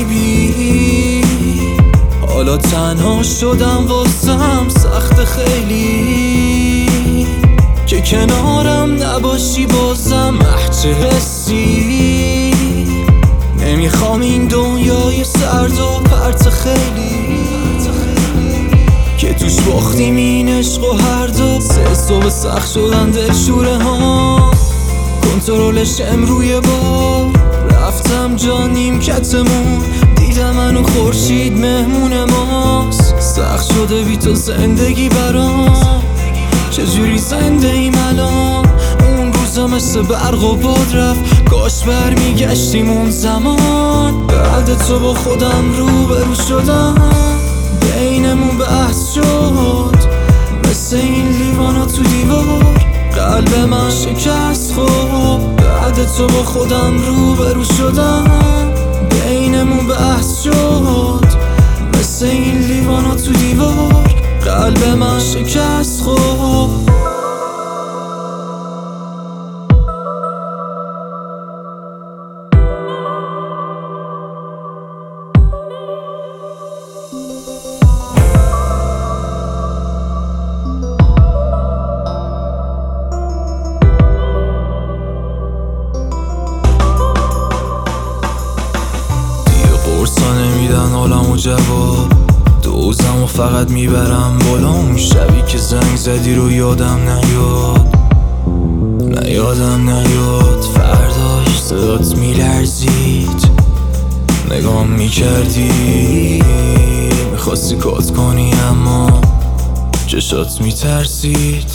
بیبی، حالا تنها شدم واسم سخت خیلی که کنارم نباشی بازم چه حسی. نمیخوام این دنیای سرد و پرت خیلی که توش باختیم این عشق و هر دو سه صبح سخت شدن دلشوره ها، کنترلش روی بار رفتم جا نیمکتمون، دیدم منو خورشید مهمون ماست. سخت شده بی تو زندگی برام، چجوری زنده ایم الان؟ اون روزا مثل برق و باد رفت، کاش برمیگشتیم اون زمان. بعد تو با خودم روبرو شدم، بینمون بحث شد مثل این لیوانا تو دیوار، قلب من شکست خورد. بعد تو با خودم روبرو شدم، بینمون بحث شد مثل این لیوانا تو دیوار، قلب من شکست خورد. قرصا نمیدن حالمو جواب، دوزمو فقط میبرم بالا. اون شبی که زنگ زدی رو یادم نیاد فرداش صدات میلرزید، نگام میکردی میخواستی کات کنی اما چشات میترسید.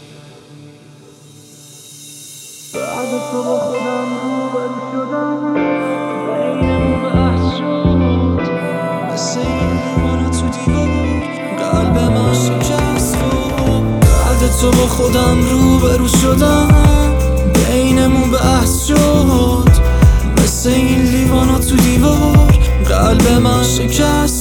بعد تو با خودم روبرو شدم، بینمون بحث شد مثل این لیوانا تو دیوار، قلب من شکست خورد. بعد تو با خودم روبرو شدم، بینمون بحث شد مثل این لیوانا تو دیوار، قلب من شکست